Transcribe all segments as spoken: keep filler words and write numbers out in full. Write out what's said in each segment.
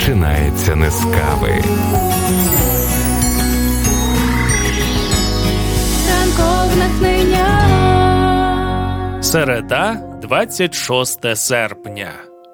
починається не з кави. Ранкове натхнення. Середа, двадцять шосте серпня.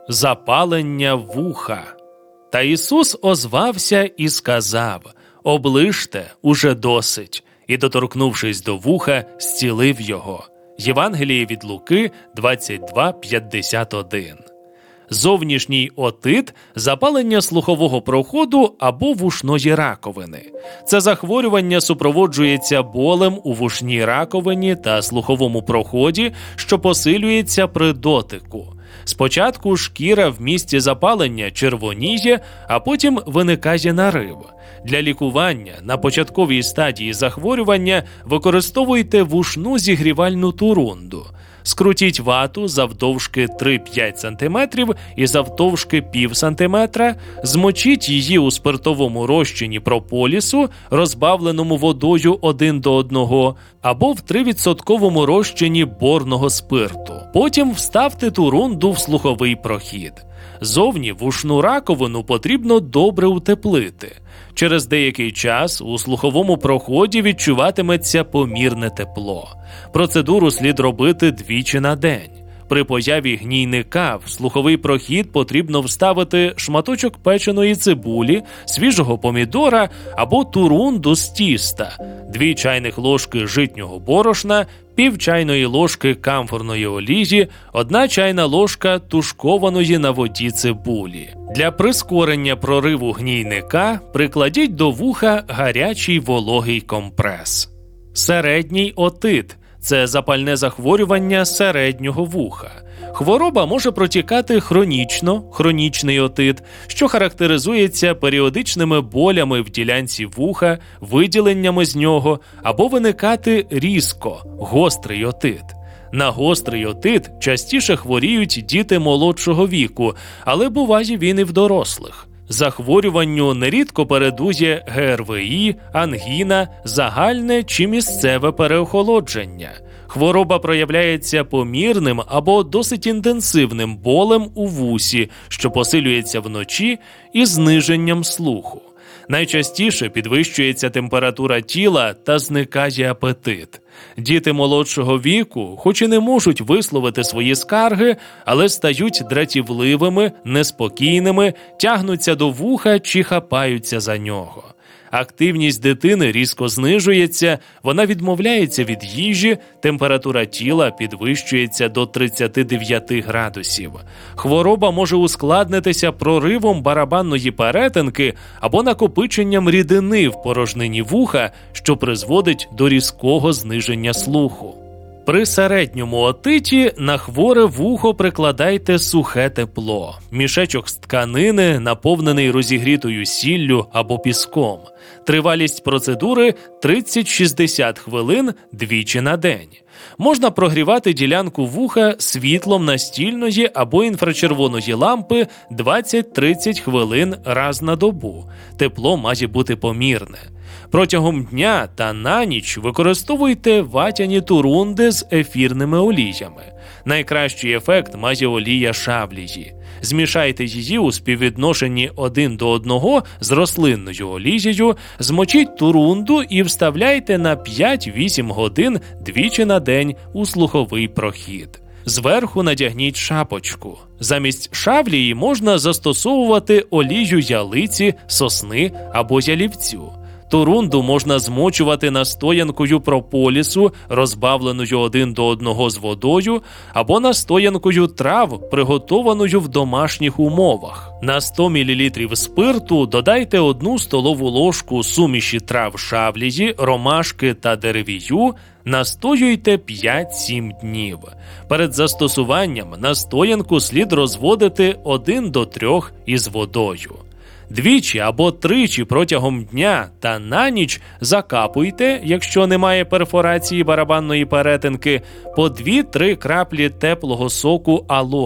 Запалення вуха. Та Ісус озвався і сказав: «Оближте, уже досить», і, доторкнувшись до вуха, зцілив його. Євангеліє від Луки двадцять два п'ятдесят один. Зовнішній отит – запалення слухового проходу або вушної раковини. Це захворювання супроводжується болем у вушній раковині та слуховому проході, що посилюється при дотику. Спочатку шкіра в місці запалення червоніє, а потім виникає нарив. Для лікування на початковій стадії захворювання використовуйте вушну зігрівальну турунду. Скрутіть вату завдовжки три-п'ять сантиметрів і завдовжки пів сантиметра, змочіть її у спиртовому розчині прополісу, розбавленому водою один до одного, або в три-відсотковому розчині борного спирту. Потім вставте турунду в слуховий прохід. Зовні вушну раковину потрібно добре утеплити. Через деякий час у слуховому проході відчуватиметься помірне тепло. Процедуру слід робити двічі на день. При появі гнійника в слуховий прохід потрібно вставити шматочок печеної цибулі, свіжого помідора або турунду з тіста, дві чайних ложки житнього борошна, пів чайної ложки камфорної олії, одна чайна ложка тушкованої на воді цибулі. Для прискорення прориву гнійника прикладіть до вуха гарячий вологий компрес. Середній отит – це запальне захворювання середнього вуха. Хвороба може протікати хронічно, хронічний отит, що характеризується періодичними болями в ділянці вуха, виділеннями з нього, або виникати різко, гострий отит. На гострий отит частіше хворіють діти молодшого віку, але буває він і в дорослих. Захворюванню нерідко передує ГРВІ, ангіна, загальне чи місцеве переохолодження. Хвороба проявляється помірним або досить інтенсивним болем у вусі, що посилюється вночі, і зниженням слуху. Найчастіше підвищується температура тіла та зникає апетит. Діти молодшого віку, хоч і не можуть висловити свої скарги, але стають дратівливими, неспокійними, тягнуться до вуха чи хапаються за нього. Активність дитини різко знижується, вона відмовляється від їжі, температура тіла підвищується до тридцяти дев'яти градусів. Хвороба може ускладнитися проривом барабанної перетинки або накопиченням рідини в порожнині вуха, що призводить до різкого зниження слуху. При середньому отиті на хворе вухо прикладайте сухе тепло. Мішечок з тканини, наповнений розігрітою сіллю або піском. Тривалість процедури тридцять-шістдесят хвилин двічі на день. Можна прогрівати ділянку вуха світлом настільної або інфрачервоної лампи двадцять-тридцять хвилин раз на добу. Тепло має бути помірне. Протягом дня та на ніч використовуйте ватяні турунди з ефірними оліями. Найкращий ефект має олія шавлії. Змішайте її у співвідношенні один до одного з рослинною олією, змочіть турунду і вставляйте на п'ять-вісім годин двічі на день у слуховий прохід. Зверху надягніть шапочку. Замість шавлії можна застосовувати олію ялиці, сосни або ялівцю. Турунду можна змочувати настоянкою прополісу, розбавленою один до одного з водою, або настоянкою трав, приготованою в домашніх умовах. На сто мілілітрів спирту додайте одну столову ложку суміші трав шавлії, ромашки та деревію, настоюйте п'ять-сім днів. Перед застосуванням настоянку слід розводити один до трьох із водою. Двічі або тричі протягом дня та на ніч закапуйте, якщо немає перфорації барабанної перетинки, по дві-три краплі теплого соку алоє.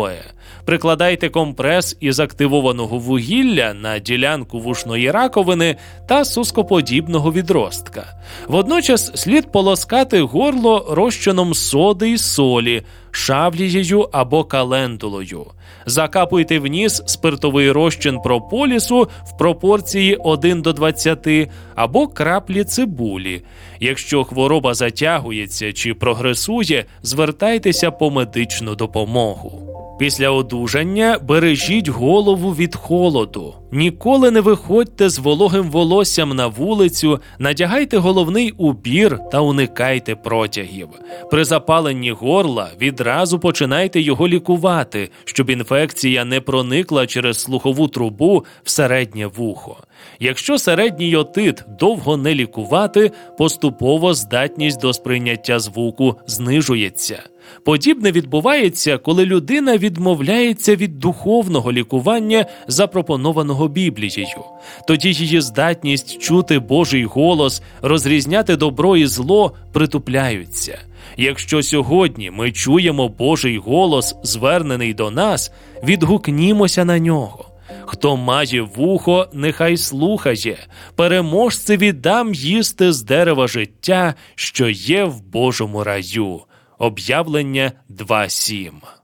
Прикладайте компрес із активованого вугілля на ділянку вушної раковини та сускоподібного відростка. Водночас слід полоскати горло розчином соди й солі, шавлією або календулою. Закапуйте в ніс спиртовий розчин прополісу в пропорції один до двадцяти або краплі цибулі. Якщо хвороба затягується чи прогресує, звертайтеся по медичну допомогу. Після одужання бережіть голову від холоду. Ніколи не виходьте з вологим волоссям на вулицю, надягайте головний убір та уникайте протягів. При запаленні горла відразу починайте його лікувати, щоб інфекція не проникла через слухову трубу в середнє вухо. Якщо середній отит довго не лікувати, поступово здатність до сприйняття звуку знижується. Подібне відбувається, коли людина відмовляється від духовного лікування, запропонованого Біблією. Тоді її здатність чути Божий голос, розрізняти добро і зло притупляються. Якщо сьогодні ми чуємо Божий голос, звернений до нас, відгукнімося на нього. Хто має вухо, нехай слухає. Переможцеві дам їсти з дерева життя, що є в Божому раю. Об'явлення два сім.